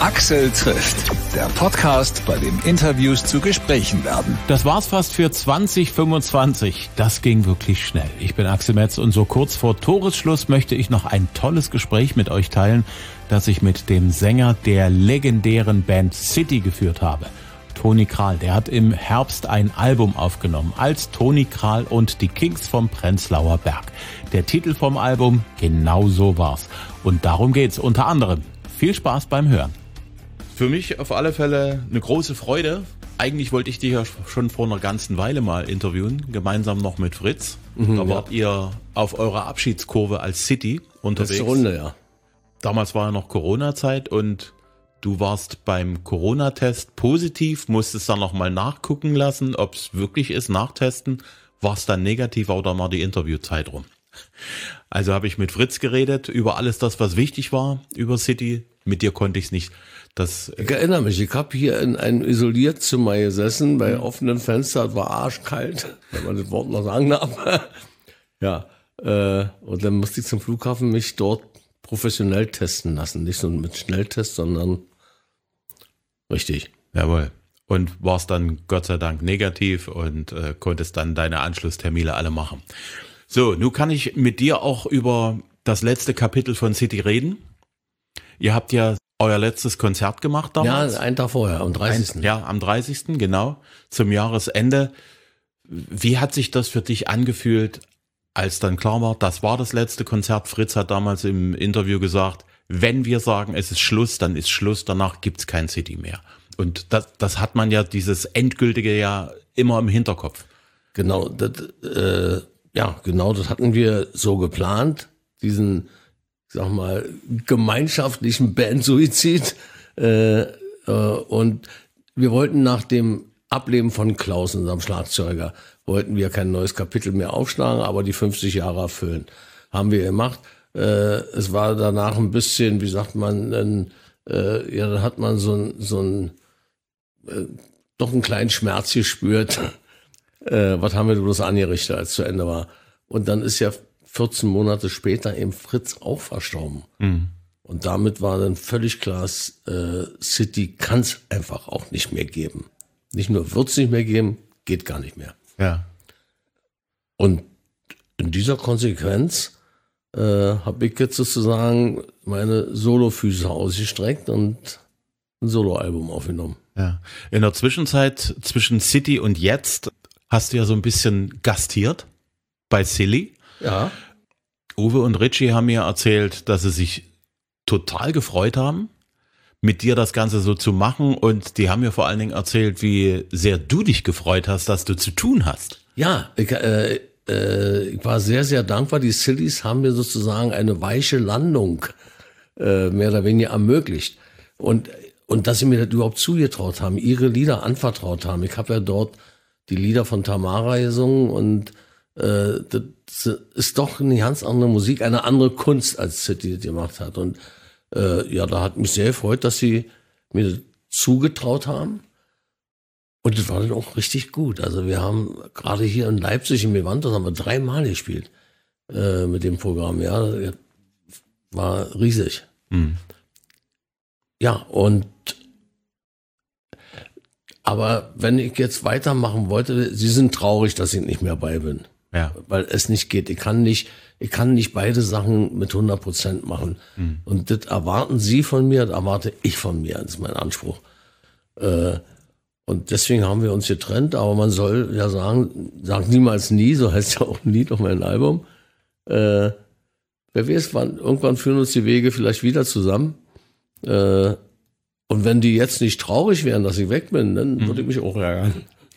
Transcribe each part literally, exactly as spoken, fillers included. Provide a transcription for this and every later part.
Axel trifft, der Podcast, bei dem Interviews zu Gesprächen werden. Das war's fast für zwanzig fünfundzwanzig. Das ging wirklich schnell. Ich bin Axel Metz und so kurz vor Toresschluss möchte ich noch ein tolles Gespräch mit euch teilen, das ich mit dem Sänger der legendären Band City geführt habe. Toni Kral, der hat im Herbst ein Album aufgenommen als Toni Kral und die Kings vom Prenzlauer Berg. Der Titel vom Album, genau so war's. Und darum geht's unter anderem. Viel Spaß beim Hören. Für mich auf alle Fälle eine große Freude. Eigentlich wollte ich dich ja schon vor einer ganzen Weile mal interviewen, gemeinsam noch mit Fritz. Mhm, da wart ja. ihr auf eurer Abschiedskurve als City unterwegs. Letzte Runde, ja. Damals war ja noch Corona-Zeit und du warst beim Corona-Test positiv, musstest dann nochmal nachgucken lassen, ob es wirklich ist, nachtesten. War es dann negativ oder mal die Interviewzeit rum? Also habe ich mit Fritz geredet über alles das, was wichtig war über City. Mit dir konnte ich es nicht. Das ich erinnere mich, ich habe hier in einem Isolierzimmer gesessen, bei offenen Fenstern, war arschkalt, wenn man das Wort noch sagen darf. Ja, äh, und dann musste ich zum Flughafen mich dort professionell testen lassen. Nicht so mit Schnelltest, sondern richtig. Jawohl. Und warst dann Gott sei Dank negativ und äh, konntest dann deine Anschlusstermine alle machen. So, nun kann ich mit dir auch über das letzte Kapitel von City reden. Ihr habt ja euer letztes Konzert gemacht damals. Ja, einen Tag vorher, am dreißigsten. Ein, ja, am dreißigsten, genau, zum Jahresende. Wie hat sich das für dich angefühlt, als dann klar war, das war das letzte Konzert? Fritz hat damals im Interview gesagt, wenn wir sagen, es ist Schluss, dann ist Schluss, danach gibt's kein City mehr. Und das, das hat man ja, dieses Endgültige ja immer im Hinterkopf. Genau, das, äh, ja, genau, das hatten wir so geplant, diesen, ich sag mal, gemeinschaftlichen Bandsuizid. Äh, äh, und wir wollten nach dem Ableben von Klaus, unserem Schlagzeuger, wollten wir kein neues Kapitel mehr aufschlagen, aber die fünfzig Jahre erfüllen. Haben wir gemacht. Äh, es war danach ein bisschen, wie sagt man, ein, äh, ja, dann hat man so ein, so ein, äh, doch einen kleinen Schmerz gespürt. Äh, was haben wir bloß angerichtet, als es zu Ende war. Und dann ist ja vierzehn Monate später eben Fritz auch verstorben. Mhm. Und damit war dann völlig klar, äh, City kann es einfach auch nicht mehr geben. Nicht nur wird es nicht mehr geben, geht gar nicht mehr. Ja. Und in dieser Konsequenz äh, habe ich jetzt sozusagen meine Solofüße ausgestreckt und ein Soloalbum aufgenommen. Ja. In der Zwischenzeit zwischen City und jetzt hast du ja so ein bisschen gastiert bei Silly. Ja. Uwe und Richie haben mir erzählt, dass sie sich total gefreut haben, mit dir das Ganze so zu machen. Und die haben mir vor allen Dingen erzählt, wie sehr du dich gefreut hast, dass du zu tun hast. Ja, ich, äh, äh, ich war sehr, sehr dankbar. Die Sillys haben mir sozusagen eine weiche Landung äh, mehr oder weniger ermöglicht. Und, und dass sie mir das überhaupt zugetraut haben, ihre Lieder anvertraut haben. Ich habe ja dort die Lieder von Tamara gesungen und äh, das ist doch eine ganz andere Musik, eine andere Kunst, als City das gemacht hat. Und äh, ja, da hat mich sehr gefreut, dass sie mir das zugetraut haben. Und das war dann auch richtig gut. Also wir haben gerade hier in Leipzig im Event, das haben wir dreimal gespielt äh, mit dem Programm. Ja, war riesig. Mhm. Ja, und aber wenn ich jetzt weitermachen wollte, sie sind traurig, dass ich nicht mehr bei bin. Ja. Weil es nicht geht. Ich kann nicht, ich kann nicht beide Sachen mit hundert Prozent machen. Mhm. Und das erwarten sie von mir, das erwarte ich von mir. Das ist mein Anspruch. Äh, und deswegen haben wir uns getrennt. Aber man soll ja sagen, sag niemals nie, so heißt ja auch ein Lied auf meinem Album. Äh, wer weiß, wann, irgendwann führen uns die Wege vielleicht wieder zusammen. Äh, Und wenn die jetzt nicht traurig wären, dass ich weg bin, dann würde ich mich auch ärgern.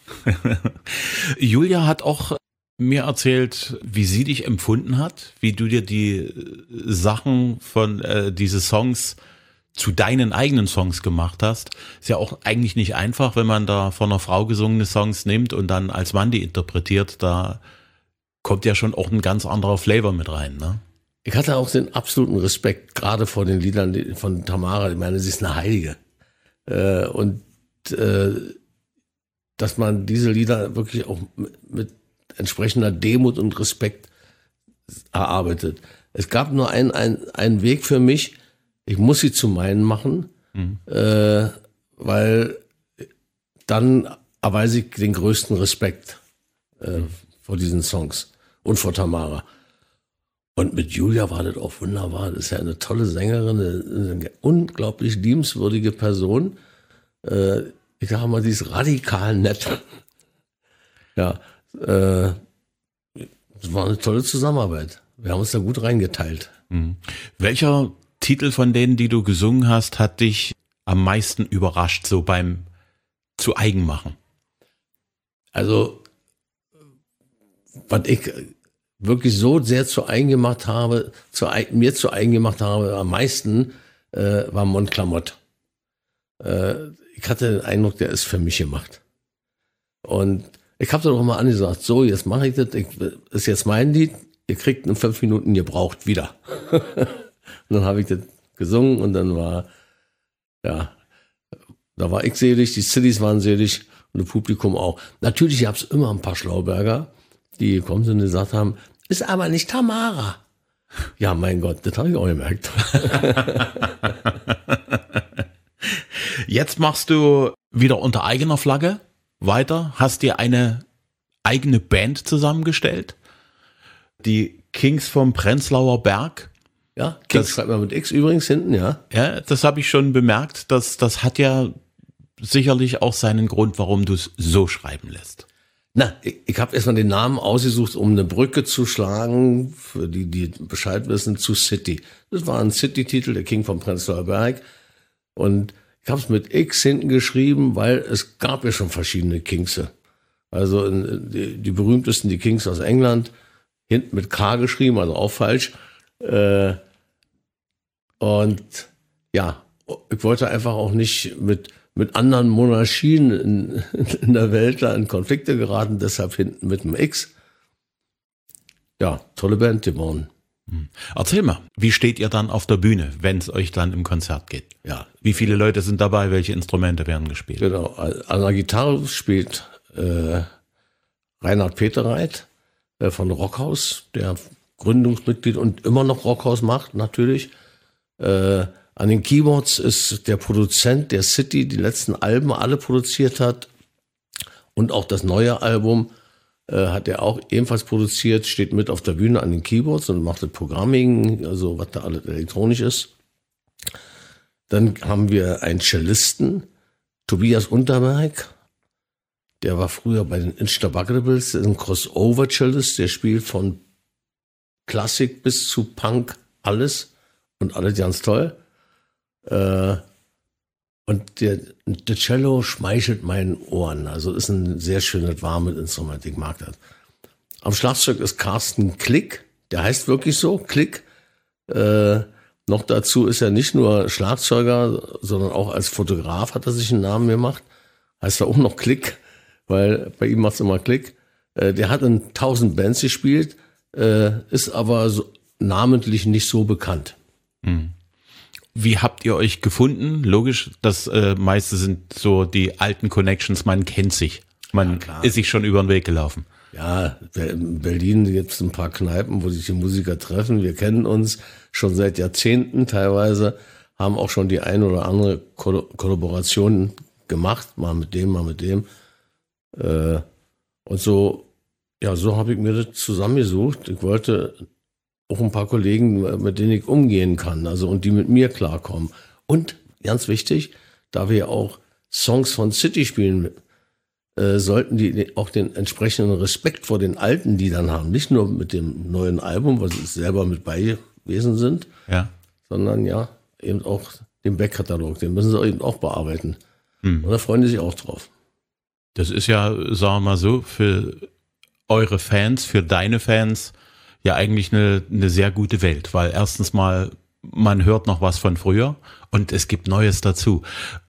Julia hat auch mir erzählt, wie sie dich empfunden hat, wie du dir die Sachen von äh, diese Songs zu deinen eigenen Songs gemacht hast. Ist ja auch eigentlich nicht einfach, wenn man da von einer Frau gesungene Songs nimmt und dann als Mann die interpretiert. Da kommt ja schon auch ein ganz anderer Flavor mit rein, ne? Ich hatte auch den absoluten Respekt, gerade vor den Liedern von Tamara. Ich meine, sie ist eine Heilige. Äh, und äh, dass man diese Lieder wirklich auch mit, mit entsprechender Demut und Respekt erarbeitet. Es gab nur einen, einen, einen Weg für mich. Ich muss sie zu meinen machen. mhm. äh, weil dann erweise ich den größten Respekt äh, mhm. vor diesen Songs und vor Tamara. Und mit Julia war das auch wunderbar. Das ist ja eine tolle Sängerin, eine, eine unglaublich liebenswürdige Person. Äh, ich sage mal, die ist radikal nett. Ja, äh, es war eine tolle Zusammenarbeit. Wir haben uns da gut reingeteilt. Mhm. Welcher Titel von denen, die du gesungen hast, hat dich am meisten überrascht, so beim zu eigen machen? Also, was ich wirklich so sehr zu eigen gemacht habe, zu, mir zu eigen gemacht habe, am meisten, äh, war Montclamotte. Äh, ich hatte den Eindruck, der ist für mich gemacht. Und ich habe da doch mal angesagt, so, jetzt mache ich das, ich, ist jetzt mein Lied, ihr kriegt in fünf Minuten gebraucht wieder. Und dann habe ich das gesungen und dann war, ja, da war ich selig, die Cities waren selig und das Publikum auch. Natürlich gab es immer ein paar Schlauberger, die gekommen sind und gesagt haben, ist aber nicht Tamara. Ja, mein Gott, das habe ich auch gemerkt. Jetzt machst du wieder unter eigener Flagge weiter, hast dir eine eigene Band zusammengestellt, die Kings vom Prenzlauer Berg. Ja, Kings das schreibt man mit X übrigens hinten, ja. Ja, das habe ich schon bemerkt. Das, das hat ja sicherlich auch seinen Grund, warum du es so schreiben lässt. Na, ich, ich habe erstmal den Namen ausgesucht, um eine Brücke zu schlagen, für die, die Bescheid wissen, zu City. Das war ein City-Titel, der King vom Prenzlauer Berg. Und ich habe es mit X hinten geschrieben, weil es gab ja schon verschiedene Kingse. Also die, die berühmtesten, die Kings aus England, hinten mit K geschrieben, also auch falsch. Äh, und ja, ich wollte einfach auch nicht mit mit anderen Monarchien in, in der Welt da in Konflikte geraten, deshalb hinten mit dem X. Ja, tolle Band geworden. Erzähl mal, wie steht ihr dann auf der Bühne, wenn es euch dann im Konzert geht? Ja. Wie viele Leute sind dabei, welche Instrumente werden gespielt? Genau, an der Gitarre spielt äh, Reinhard Peterreit äh, von Rockhaus, der Gründungsmitglied und immer noch Rockhaus macht, natürlich. Äh, An den Keyboards ist der Produzent der City, die letzten Alben alle produziert hat und auch das neue Album äh, hat er auch ebenfalls produziert, steht mit auf der Bühne an den Keyboards und macht das Programming, also was da alles elektronisch ist. Dann haben wir einen Cellisten, Tobias Unterberg, der war früher bei den Instabugables, ein Crossover-Cellist, der spielt von Klassik bis zu Punk alles und alles ganz toll. Äh, und der, der Cello schmeichelt meinen Ohren. Also ist ein sehr schönes, warmes Instrument. Ich mag das. Am Schlagzeug ist Carsten Klick. Der heißt wirklich so, Klick. Äh, noch dazu ist er nicht nur Schlagzeuger, sondern auch als Fotograf hat er sich einen Namen gemacht. Heißt er auch noch Klick, weil bei ihm macht es immer Klick. Äh, der hat in tausend Bands gespielt, äh, ist aber so, namentlich nicht so bekannt. Mhm. Wie habt ihr euch gefunden? Logisch, das äh, meiste sind so die alten Connections, man kennt sich. Man ja, ist sich schon über den Weg gelaufen. Ja, in Berlin gibt es ein paar Kneipen, wo sich die Musiker treffen. Wir kennen uns schon seit Jahrzehnten teilweise, haben auch schon die ein oder andere Ko- Kollaboration gemacht, mal mit dem, mal mit dem. Äh, und so, ja, so habe ich mir das zusammengesucht. Ich wollte auch ein paar Kollegen, mit denen ich umgehen kann, also und die mit mir klarkommen. Und ganz wichtig, da wir ja auch Songs von City spielen, äh, sollten die auch den entsprechenden Respekt vor den alten Liedern haben. Nicht nur mit dem neuen Album, weil sie selber mit bei gewesen sind, ja, sondern ja, eben auch den Backkatalog, den müssen sie eben auch bearbeiten. Hm. Und da freuen die sich auch drauf. Das ist ja, sagen wir mal so, für eure Fans, für deine Fans, ja eigentlich eine, eine sehr gute Welt, weil erstens mal, man hört noch was von früher und es gibt Neues dazu.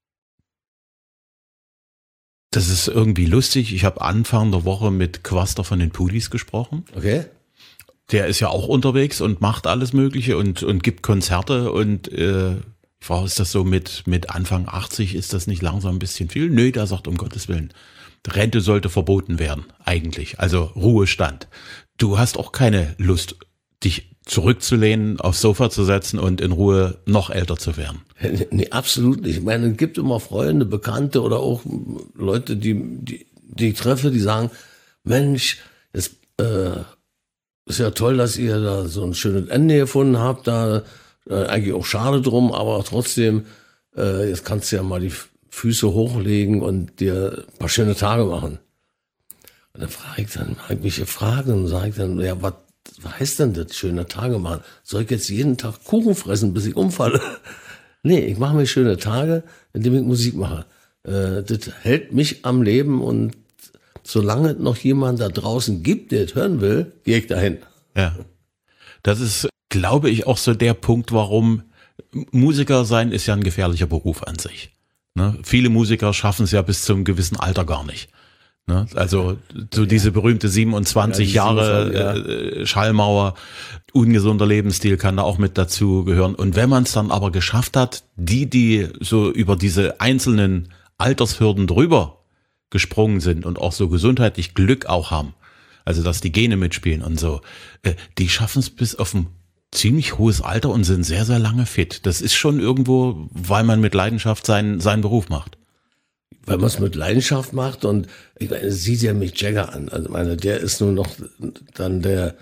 Das ist irgendwie lustig. Ich habe Anfang der Woche mit Quaster von den Pudis gesprochen. Okay. Der ist ja auch unterwegs und macht alles Mögliche und, und gibt Konzerte und äh, ich frage, ist das so mit, mit Anfang achtzig, ist das nicht langsam ein bisschen viel? Nö, der sagt, um Gottes Willen, Rente sollte verboten werden, eigentlich, also Ruhestand. Du hast auch keine Lust, dich zurückzulehnen, aufs Sofa zu setzen und in Ruhe noch älter zu werden. Nee, absolut nicht. Ich meine, es gibt immer Freunde, Bekannte oder auch Leute, die, die, die ich treffe, die sagen, Mensch, es äh, ist ja toll, dass ihr da so ein schönes Ende gefunden habt, da äh, eigentlich auch schade drum, aber trotzdem, äh, jetzt kannst du ja mal die Füße hochlegen und dir ein paar schöne Tage machen. Und dann frage ich dann, habe ich mich gefragt und sage ich dann, ja, was Was heißt denn das, schöne Tage machen? Soll ich jetzt jeden Tag Kuchen fressen, bis ich umfalle? Nee, ich mache mir schöne Tage, indem ich Musik mache. Äh, das hält mich am Leben und solange es noch jemand da draußen gibt, der es hören will, gehe ich dahin. Ja, das ist, glaube ich, auch so der Punkt, warum Musiker sein ist ja ein gefährlicher Beruf an sich. Ne? Viele Musiker schaffen es ja bis zum gewissen Alter gar nicht. Ne? Also so diese berühmte siebenundzwanzig Ja, die Jahre siebenundzwanzig, äh, Schallmauer, ungesunder Lebensstil kann da auch mit dazu gehören. Und wenn man es dann aber geschafft hat, die, die so über diese einzelnen Altershürden drüber gesprungen sind und auch so gesundheitlich Glück auch haben, also dass die Gene mitspielen und so, äh, die schaffen es bis auf ein ziemlich hohes Alter und sind sehr, sehr lange fit. Das ist schon irgendwo, weil man mit Leidenschaft seinen, seinen Beruf macht. Weil man es mit Leidenschaft macht und ich meine, sieht ja Mick Jagger an. Also meine, der ist nur noch dann der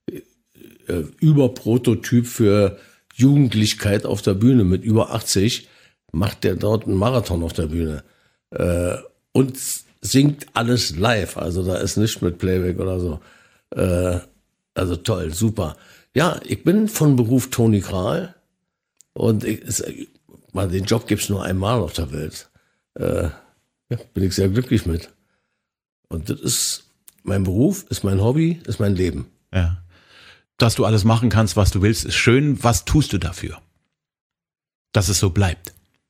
äh, Überprototyp für Jugendlichkeit auf der Bühne. Mit über achtzig macht der dort einen Marathon auf der Bühne äh, und singt alles live. Also da ist nichts mit Playback oder so. Äh, also toll, super. Ja, ich bin von Beruf Toni Kral und ich, es, man, den Job gibt's nur einmal auf der Welt. Äh, Ja, bin ich sehr glücklich mit. Und das ist mein Beruf, ist mein Hobby, ist mein Leben. Ja. Dass du alles machen kannst, was du willst, ist schön. Was tust du dafür? Dass es so bleibt.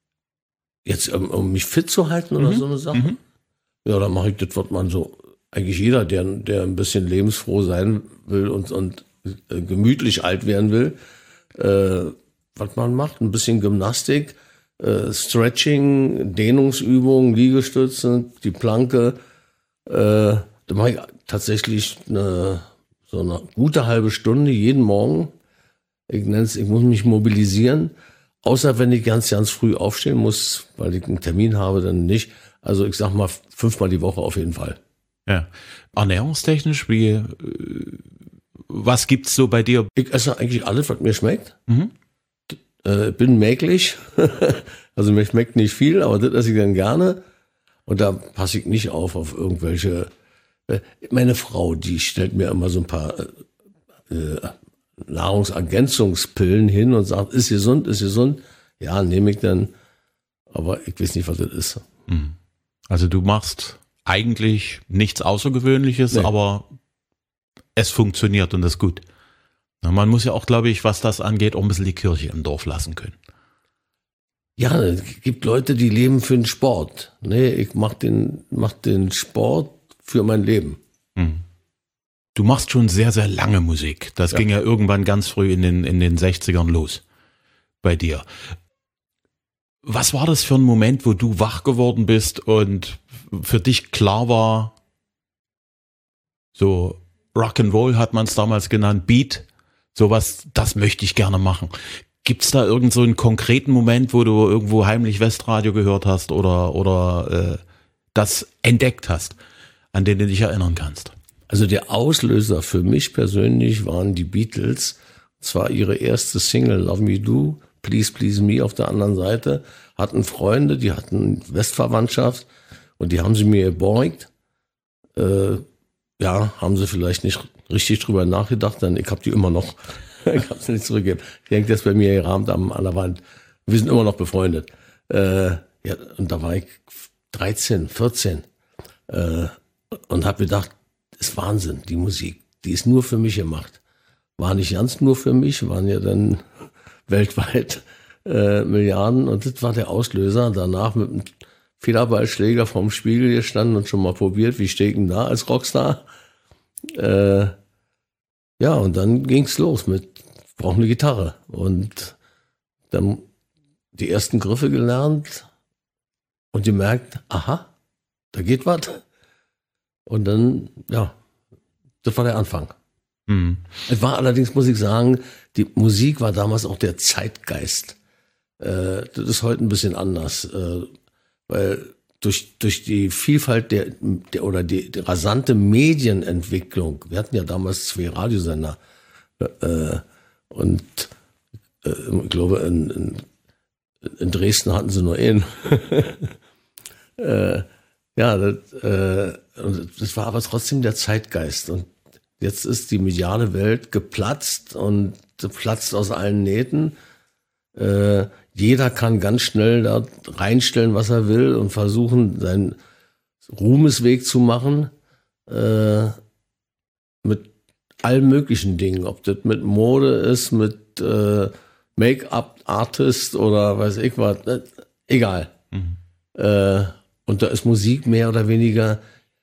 Jetzt, um, um mich fit zu halten oder Mhm. so eine Sache? Mhm. Ja, dann mache ich das, was man so, eigentlich jeder, der, der ein bisschen lebensfroh sein will und, und äh, gemütlich alt werden will, äh, was man macht, ein bisschen Gymnastik, Äh, Stretching, Dehnungsübungen, Liegestütze, die Planke. Äh, da mache ich tatsächlich eine, so eine gute halbe Stunde jeden Morgen. Ich nenne es, ich muss mich mobilisieren. Außer wenn ich ganz, ganz früh aufstehen muss, weil ich einen Termin habe, dann nicht. Also ich sag mal fünfmal die Woche auf jeden Fall. Ja. Ernährungstechnisch, wie, äh, was gibt's so bei dir? Ich esse eigentlich alles, was mir schmeckt. Mhm. Äh, bin mäglich. Also mir schmeckt nicht viel, aber das esse ich dann gerne. Und da passe ich nicht auf auf irgendwelche. Äh, meine Frau, die stellt mir immer so ein paar äh, Nahrungsergänzungspillen hin und sagt, ist gesund, ist gesund. Ja, nehme ich dann. Aber ich weiß nicht, was das ist. Also du machst eigentlich nichts Außergewöhnliches, Nee. aber es funktioniert und das ist gut. Na, man muss ja auch, glaube ich, was das angeht, auch ein bisschen die Kirche im Dorf lassen können. Ja, es gibt Leute, die leben für den Sport. Nee, ich mach den, mach den Sport für mein Leben. Du machst schon sehr, sehr lange Musik. Das Ja. ging ja irgendwann ganz früh in den, in den sechzigern los bei dir. Was war das für ein Moment, wo du wach geworden bist und für dich klar war, so Rock'n'Roll hat man es damals genannt, Beat, sowas, das möchte ich gerne machen. Gibt's da irgend so einen konkreten Moment, wo du irgendwo heimlich Westradio gehört hast oder, oder äh, das entdeckt hast, an den du dich erinnern kannst? Also der Auslöser für mich persönlich waren die Beatles. Zwar ihre erste Single Love Me Do, Please Please Me auf der anderen Seite, hatten Freunde, die hatten Westverwandtschaft und die haben sie mir gebeugt. Äh, ja, haben sie vielleicht nicht richtig drüber nachgedacht, denn ich habe die immer noch. Ich habe sie nicht zurückgegeben. Die hängt jetzt bei mir gerahmt am, an der Wand. Wir sind immer noch befreundet. Äh, ja, und da war ich dreizehn, vierzehn äh, und habe gedacht, das ist Wahnsinn, die Musik. Die ist nur für mich gemacht. War nicht ganz nur für mich, waren ja dann weltweit äh, Milliarden. Und das war der Auslöser. Danach mit einem Federballschläger vorm Spiegel gestanden und schon mal probiert, wie stehe ich denn da als Rockstar. Äh, ja, und dann ging's los mit, ich brauche eine Gitarre. Und dann die ersten Griffe gelernt und gemerkt, aha, da geht was. Und dann, ja, das war der Anfang. Mhm. Es war allerdings, muss ich sagen, die Musik war damals auch der Zeitgeist. Äh, das ist heute ein bisschen anders, äh, weil durch, durch die Vielfalt der, der oder die, die rasante Medienentwicklung, wir hatten ja damals zwei Radiosender, äh, und äh, ich glaube, in, in, in Dresden hatten sie nur einen. äh, ja, das, äh, das war aber trotzdem der Zeitgeist. Und jetzt ist die mediale Welt geplatzt und platzt aus allen Nähten. Äh, jeder kann ganz schnell da reinstellen, was er will und versuchen, seinen Ruhmesweg zu machen, äh, mit allen möglichen Dingen. Ob das mit Mode ist, mit äh, Make-up-Artist oder weiß ich was, äh, egal. Mhm. Äh, und da ist Musik mehr oder weniger,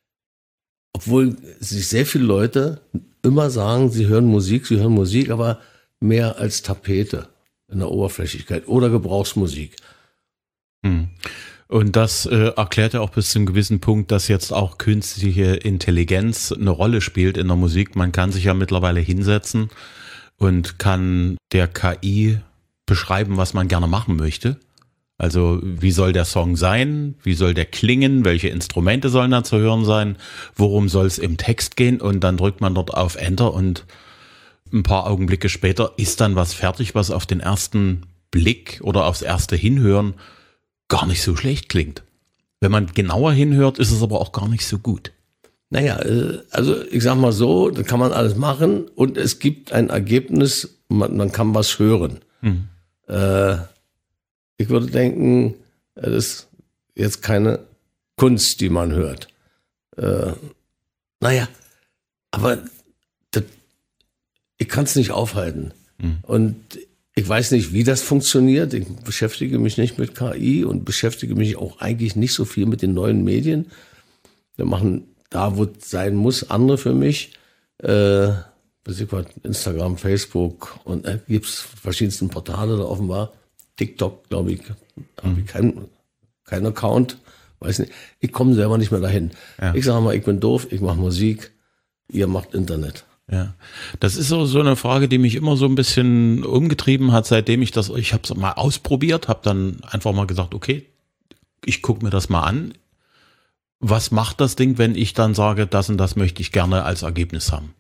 obwohl sich sehr viele Leute immer sagen, sie hören Musik, sie hören Musik, aber mehr als Tapete in der Oberflächlichkeit oder Gebrauchsmusik. Hm. Und das äh, erklärt ja auch bis zu einem gewissen Punkt, dass jetzt auch künstliche Intelligenz eine Rolle spielt in der Musik. Man kann sich ja mittlerweile hinsetzen und kann der K I beschreiben, was man gerne machen möchte. Also wie soll der Song sein, wie soll der klingen, welche Instrumente sollen da zu hören sein, worum soll es im Text gehen, und dann drückt man dort auf Enter und ein paar Augenblicke später ist dann was fertig, was auf den ersten Blick oder aufs erste Hinhören gar nicht so schlecht klingt. Wenn man genauer hinhört, ist es aber auch gar nicht so gut. Naja, also ich sag mal so, da kann man alles machen und es gibt ein Ergebnis, man, man kann was hören. Hm. Äh, ich würde denken, das ist jetzt keine Kunst, die man hört. Äh, naja, aber das, ich kann es nicht aufhalten. Hm. Und ich weiß nicht, wie das funktioniert. Ich beschäftige mich nicht mit K I und beschäftige mich auch eigentlich nicht so viel mit den neuen Medien. Wir machen da, wo es sein muss, andere für mich. Äh, Instagram, Facebook und äh, gibt es verschiedenste Portale da offenbar. TikTok, glaube ich, habe ich keinen kein Account. Weiß nicht. Ich komme selber nicht mehr dahin. Ja. Ich sage mal, ich bin doof, ich mache Musik, ihr macht Internet. Ja, das ist so, so eine Frage, die mich immer so ein bisschen umgetrieben hat, seitdem ich das, ich habe es mal ausprobiert, habe dann einfach mal gesagt, okay, ich gucke mir das mal an. Was macht das Ding, wenn ich dann sage, das und das möchte ich gerne als Ergebnis haben?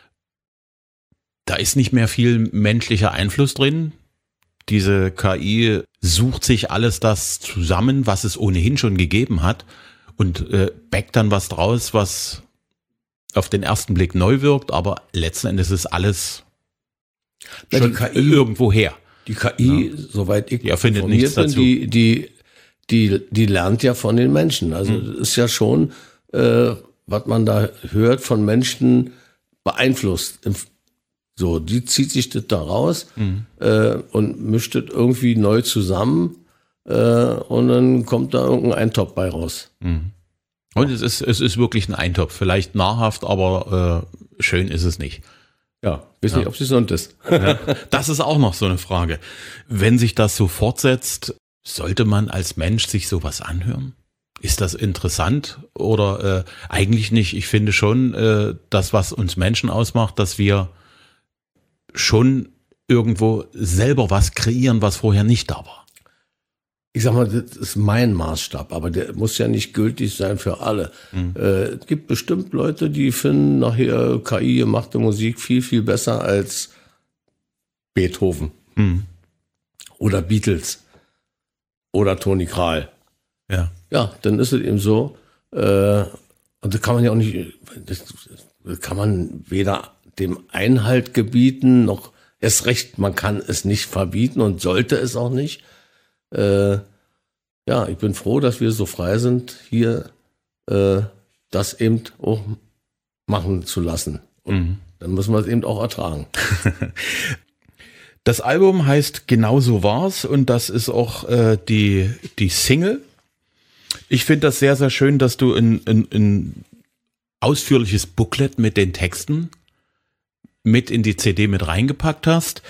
Da ist nicht mehr viel menschlicher Einfluss drin. Diese K I sucht sich alles das zusammen, was es ohnehin schon gegeben hat, und äh, backt dann was draus, was auf den ersten Blick neu wirkt, aber letzten Endes ist alles Na, schon die K I, irgendwo her. Die K I, ja, soweit ich die erfindet nichts bin, dazu. Die, die, die, die lernt ja von den Menschen. Also hm. das ist ja schon, äh, was man da hört, von Menschen beeinflusst. So, die zieht sich das da raus mhm. äh, und mischt das irgendwie neu zusammen äh, und dann kommt da irgendein Eintopf bei raus. Mhm. Und es ist, es ist wirklich ein Eintopf. Vielleicht nahrhaft, aber äh, schön ist es nicht. Ja, weiß ja. nicht, ob es gesund ist. Ja, das ist auch noch so eine Frage. Wenn sich das so fortsetzt, sollte man als Mensch sich sowas anhören? Ist das interessant oder äh, eigentlich nicht? Ich finde schon, äh, das, was uns Menschen ausmacht, dass wir schon irgendwo selber was kreieren, was vorher nicht da war. Ich sag mal, das ist mein Maßstab, aber der muss ja nicht gültig sein für alle. Mhm. Äh, es gibt bestimmt Leute, die finden nachher K I gemachte Musik viel, viel besser als Beethoven mhm. oder Beatles oder Toni Krahl. Ja. Ja, dann ist es eben so. Äh, und das kann man ja auch nicht, das, das kann man weder dem Einhalt gebieten, noch erst recht, man kann es nicht verbieten und sollte es auch nicht. Äh, ja, ich bin froh, dass wir so frei sind, hier äh, das eben auch machen zu lassen. Und mhm. dann müssen wir es eben auch ertragen. Das Album heißt Genau so war's und das ist auch äh, die, die Single. Ich finde das sehr, sehr schön, dass du ein, ein, ein ausführliches Booklet mit den Texten mit in die C D mit reingepackt hast.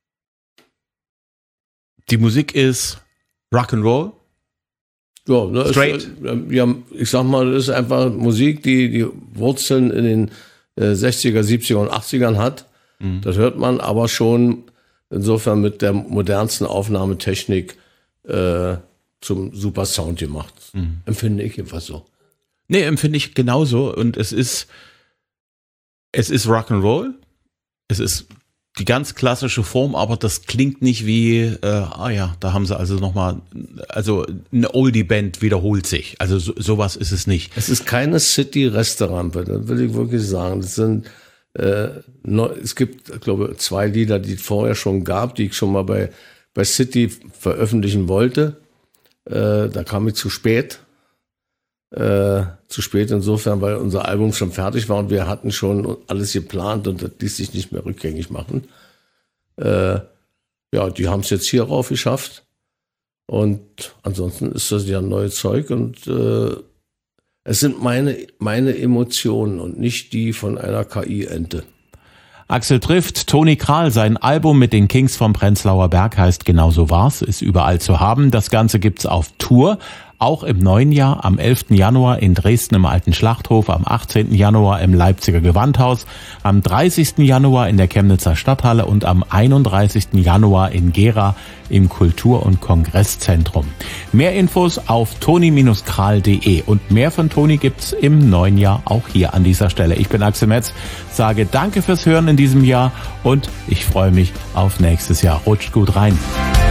Die Musik ist Rock'n'Roll. Ja, das Straight. Ist, ja, ich sag mal, das ist einfach Musik, die die Wurzeln in den äh, sechziger, siebziger und achtzigern hat. Mhm. Das hört man aber schon insofern mit der modernsten Aufnahmetechnik äh, zum super Sound gemacht. Mhm. Empfinde ich jedenfalls so. Nee, empfinde ich genauso. Und es ist, es ist Rock'n'Roll. Es ist die ganz klassische Form, aber das klingt nicht wie, äh, ah ja, da haben sie also nochmal, also eine Oldie-Band wiederholt sich. Also so, sowas ist es nicht. Es ist keine City-Restaurante, das will ich wirklich sagen. Das sind, äh, neu, es gibt, ich glaube, zwei Lieder, die es vorher schon gab, die ich schon mal bei, bei City veröffentlichen wollte. Äh, da kam ich zu spät. Äh, zu spät insofern, weil unser Album schon fertig war und wir hatten schon alles geplant und das ließ sich nicht mehr rückgängig machen. Äh, ja, die haben es jetzt hier rauf geschafft und ansonsten ist das ja neues Zeug und äh, es sind meine, meine Emotionen und nicht die von einer K I-Ente. Axel trifft Toni Kral. Sein Album mit den Kings vom Prenzlauer Berg heißt Genauso war's, ist überall zu haben. Das Ganze gibt's auf Tour. Auch im neuen Jahr, am elften Januar in Dresden im Alten Schlachthof, am achtzehnten Januar im Leipziger Gewandhaus, am dreißigsten Januar in der Chemnitzer Stadthalle und am einunddreißigsten Januar in Gera im Kultur- und Kongresszentrum. Mehr Infos auf toni Bindestrich kral punkt de und mehr von Toni gibt's im neuen Jahr auch hier an dieser Stelle. Ich bin Axel Metz, sage danke fürs Hören in diesem Jahr und ich freue mich auf nächstes Jahr. Rutscht gut rein.